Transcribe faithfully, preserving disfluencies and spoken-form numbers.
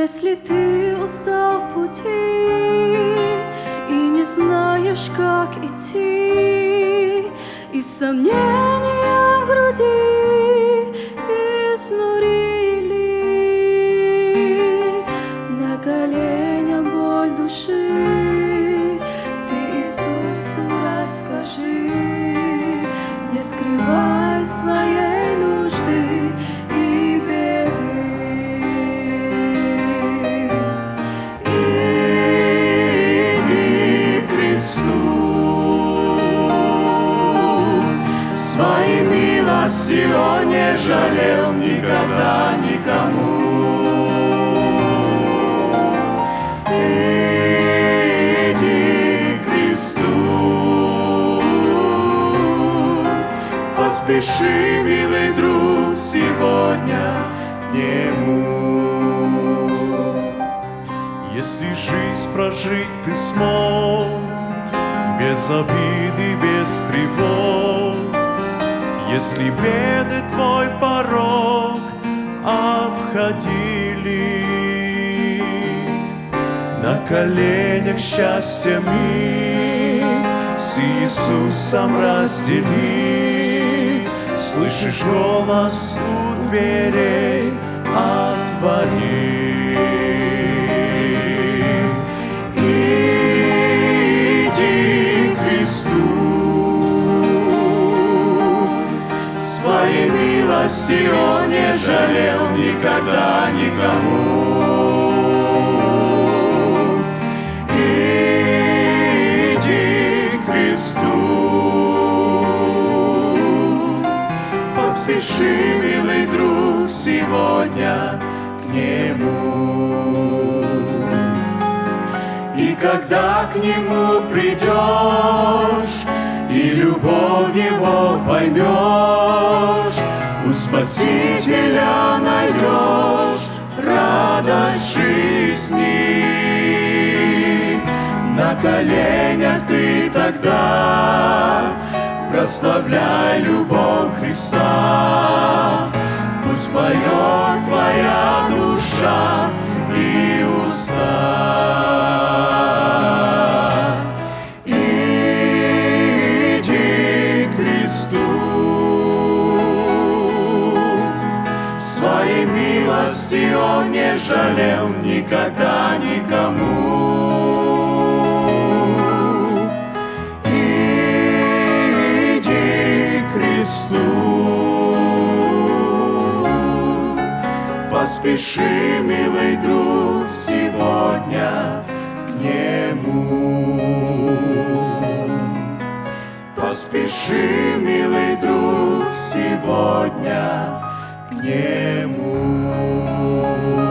Если ты устал в пути и не знаешь, как идти, и сомнения в груди изнурили, на коленях боль души, ты Иисусу расскажи, не скрывай своей нужды и беды. Своей милости Он не жалел никогда никому. Иди к Христу, поспеши, милый друг, сегодня к Нему. Если жизнь прожить ты смог без обиды, без тревог, если беды твой порог обходили, на коленях счастья миг с Иисусом раздели, слышишь голос у дверей отвори. Иди к Христу, своей милости Он не жалел никогда никому. Иди к Христу, поспеши, милый друг, сегодня к Нему. И когда к Нему придешь и любовь Его поймешь, у Спасителя найдешь радость жизни. На коленях ты тогда прославляй любовь Христа. Пусть поет твоя душа и уста. Своей милости Он не жалел никогда никому. Иди к Христу, поспеши, милый друг, сегодня к Нему. Поспеши, милый друг, сегодня к Нему.